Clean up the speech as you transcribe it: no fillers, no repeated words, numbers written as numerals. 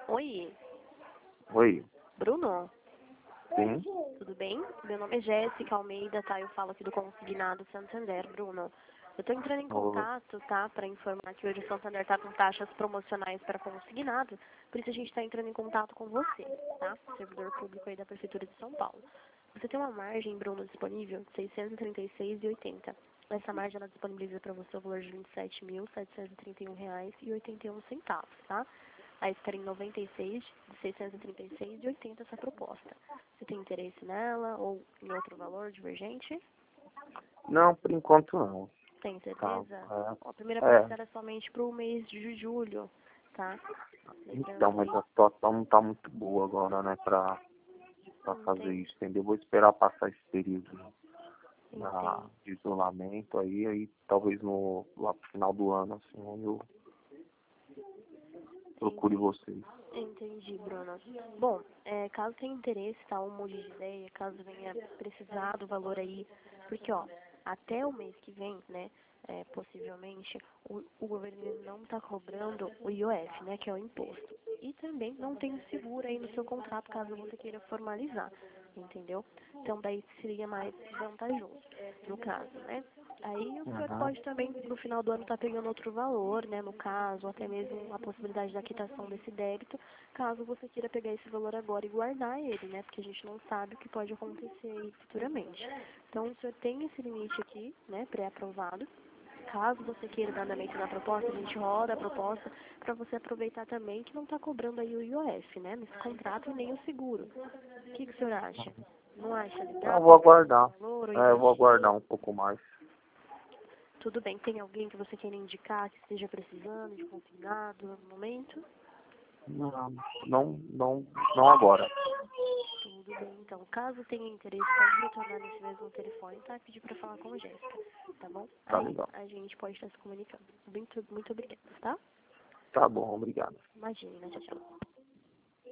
Oi, Oi, Bruno, sim, tudo bem? Meu nome é Jéssica Almeida, tá? Eu falo aqui do Consignado Santander, Bruno. Eu tô entrando em ô, contato, tá? Para informar que hoje o Santander tá com taxas promocionais para consignado, por isso a gente tá entrando em contato com você, tá? Servidor público aí da Prefeitura de São Paulo. Você tem uma margem, Bruno, disponível de R$ 636,80. Essa margem ela disponibiliza para você o valor de R$ 27.731,81, tá? Aí ficaria em 96, de 636,80 essa proposta. Você tem interesse nela ou em outro valor divergente? não, por enquanto não, Tem tá, certeza? Ó, a primeira é, parcela é somente para o mês de julho, tá? então, Lembrando mas aí, a situação não tá muito boa agora, né, pra fazer entende? isso, entendeu? Vou esperar passar esse período Entende? de isolamento aí talvez lá pro final do ano, assim, eu procure vocês. Entendi, Bruno. Bom, caso tenha interesse, tá, um monte de ideia, caso venha precisar do valor aí, porque, ó, até o mês que vem, né, possivelmente, o governo ele não está cobrando o IOF, né, que é o imposto. E também não tem o seguro aí no seu contrato, caso você queira formalizar, entendeu? Então, daí seria mais vantajoso, no caso, né? Aí o senhor Uhum. pode também, no final do ano, estar pegando outro valor, né, no caso, ou até mesmo a possibilidade da quitação desse débito, caso você queira pegar esse valor agora e guardar ele, né, porque a gente não sabe o que pode acontecer aí futuramente. Então, o senhor tem esse limite aqui, né, pré-aprovado. Caso você queira dar andamento na proposta, a gente roda a proposta para você aproveitar também que não está cobrando aí o IOF, né, nesse contrato e nem o seguro. O que o senhor acha? Não acha Eu legal vou pegar esse aguardar, valor ou eu vou investir? aguardar um pouco mais. Tudo bem, tem alguém que você queira indicar que esteja precisando de consignado no momento? Não, não agora. Tudo bem, então. Caso tenha interesse, pode retornar nesse mesmo telefone, tá? Pedir para falar com a Jéssica, tá bom? Tá Aí legal. a gente pode estar se comunicando. Muito obrigada, tá? Tá bom, obrigado. Imagina, tchau, tchau.